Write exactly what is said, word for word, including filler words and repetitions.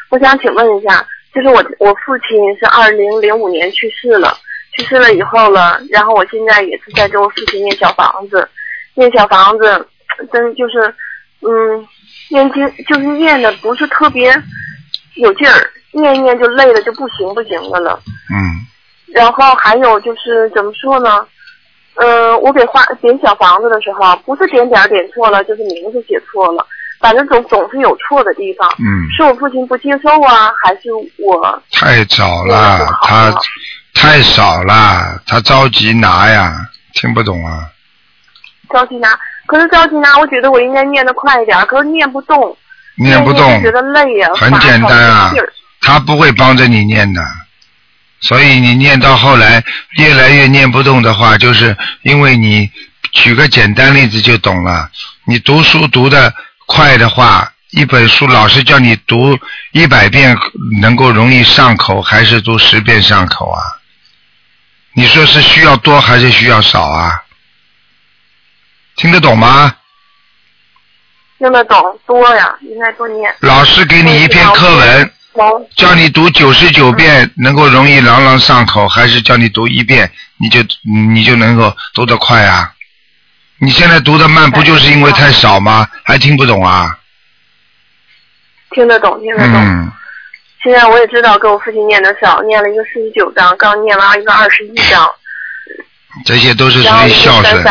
我想请问一下，就是我我父亲是二零零五年去世了，去世了以后了，然后我现在也是在给我父亲念小房子，念小房子，真就是嗯，念经就是念的不是特别有劲儿，念一念就累了，就不行不行的了。 嗯。 然后还有就是怎么说呢？嗯、呃，我给画点小房子的时候，不是点点点错了，就是名字写错了。反正总总是有错的地方， 嗯， 是我父亲不接受啊，还是我太早了，他太少了，他着急拿呀，听不懂啊。 着急拿，可是着急拿，我觉得我应该念得快一点，可是念不动， 念不动， 念觉得累呀、啊， 很简单啊，他不会帮着你念的，所以你念到后来越来越念不动的话，就是因为你举个简单例子就懂了，你读书读的快的话，一本书老师叫你读一百遍能够容易上口，还是读十遍上口啊？你说是需要多还是需要少啊？听得懂吗？ 听得懂，多呀，应该多念。 老师给你一篇课文，叫你读九十九遍能够容易朗朗上口，还是叫你读一遍你就你就能够读得快啊？你现在读得慢，不就是因为太少吗？还听不懂啊？ 听得懂，听得懂。 嗯。 现在我也知道给我父亲念的少，念了一个四十九章，刚念完一个二十一章。 这些都是属于孝顺。